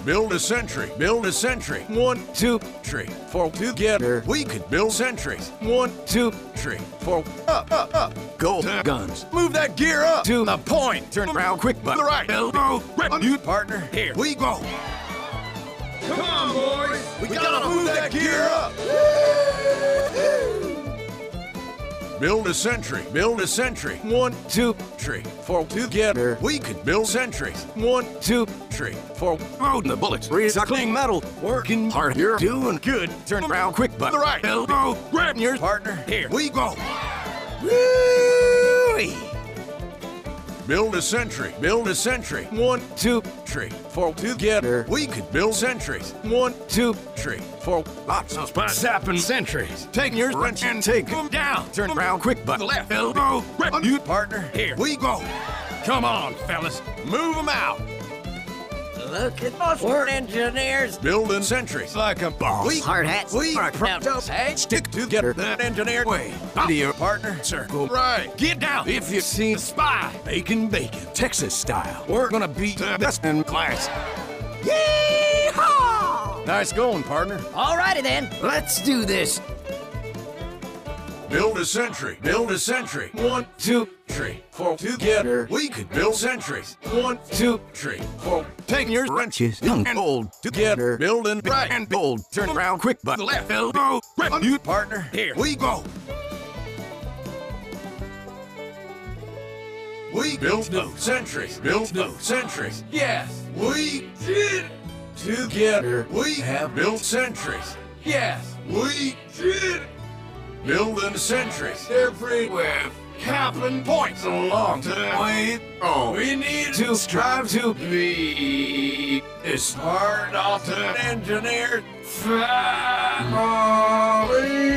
build a sentry. Build a sentry. 1, 2, 3, 4. Together we could build sentries. 1, 2, 3, 4. Up. Go to guns. Move that gear up to the point. Turn around quick, but the right elbow. Grab you, partner. Here we go. Come on, boys. We gotta move that gear up. Build a sentry. Build a sentry. 1, 2, 3, 4. Together we could build sentries. 1, 2, 3, 4. Loading the bullets. Recycling metal. Working hard. You're doing good. Turn around quick, but the right elbow. Grab your partner. Here we go. Woo-wee. Build a sentry. Build a sentry. 1, 2, 3, 4. Together we could build sentries. 1, 2, 3, 4. Lots of spot-zapping sentries. Take your wrench and take them down. Turn around quick, but the left elbow. Grab you, partner. Here we go. Come on, fellas. Move them out. Look at us, we're engineers. Building sentries like a boss. Hard hats. We are proud to say, stick together that engineer way. To your partner, circle right. Get down. If you see a spy, making bacon, Texas style. We're gonna be the best in class. Yeehaw! Nice going, partner. Alrighty then, let's do this. Build a sentry. Build a sentry. 1, 2, 3, 4. Together we could build sentries. 1, 2, 3, 4. Taking your wrenches, young and old, together building bright and bold. Turn around quick, but the left elbow. Grab you, partner. Here we go. We built no sentries. Built no sentries. Yes, we did. Together we have built sentries. Yes, we did. Building sentries everywhere. Capping points along the way. Oh, we need to strive to be as hard off an engineer family.